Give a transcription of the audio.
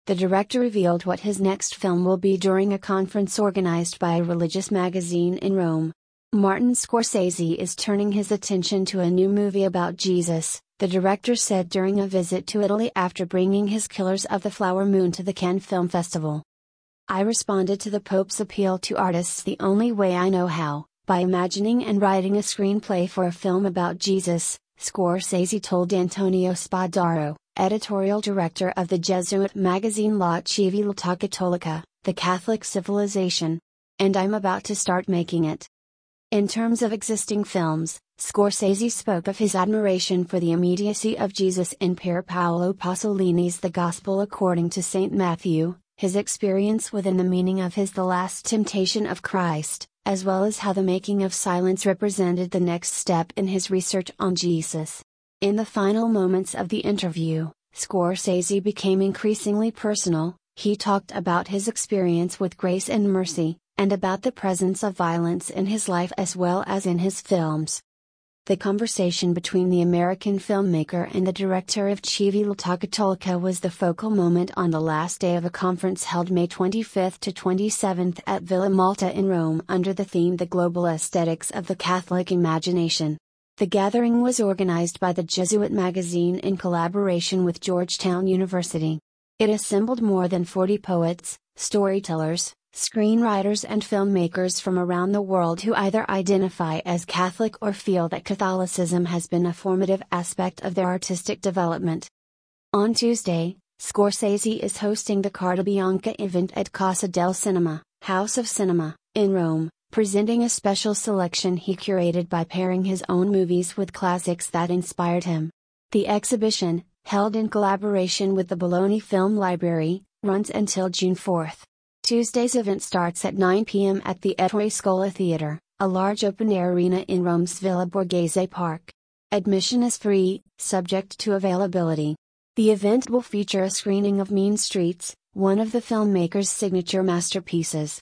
the director revealed what his next film will be during a conference organized by a religious magazine in Rome. Martin Scorsese is turning his attention to a new movie about Jesus, the director said during a visit to Italy after bringing his Killers of the Flower Moon to the Cannes Film Festival. I responded to the Pope's appeal to artists the only way I know how, by imagining and writing a screenplay for a film about Jesus, Scorsese told Antonio Spadaro, editorial director of the Jesuit magazine La Civiltà Cattolica, The Catholic Civilization. And I'm about to start making it. In terms of existing films, Scorsese spoke of his admiration for the immediacy of Jesus in Pier Paolo Pasolini's The Gospel According to St. Matthew, his experience within the meaning of his The Last Temptation of Christ, as well as how the making of Silence represented the next step in his research on Jesus. In the final moments of the interview, Scorsese became increasingly personal. He talked about his experience with Grace and Mercy, and about the presence of violence in his life as well as in his films. The conversation between the American filmmaker and the director of Civiltà Cattolica was the focal moment on the last day of a conference held May 25 to 27 at Villa Malta in Rome under the theme The Global Aesthetics of the Catholic Imagination. The gathering was organized by the Jesuit magazine in collaboration with Georgetown University. It assembled more than 40 poets, storytellers, screenwriters and filmmakers from around the world who either identify as Catholic or feel that Catholicism has been a formative aspect of their artistic development. On Tuesday, Scorsese is hosting the Carta Bianca event at Casa del Cinema, House of Cinema, in Rome, presenting a special selection he curated by pairing his own movies with classics that inspired him. The exhibition, held in collaboration with the Bologna Film Library, runs until June 4. Tuesday's event starts at 9 p.m. at the Ettore Scola Theatre, a large open-air arena in Rome's Villa Borghese Park. Admission is free, subject to availability. The event will feature a screening of Mean Streets, one of the filmmaker's signature masterpieces.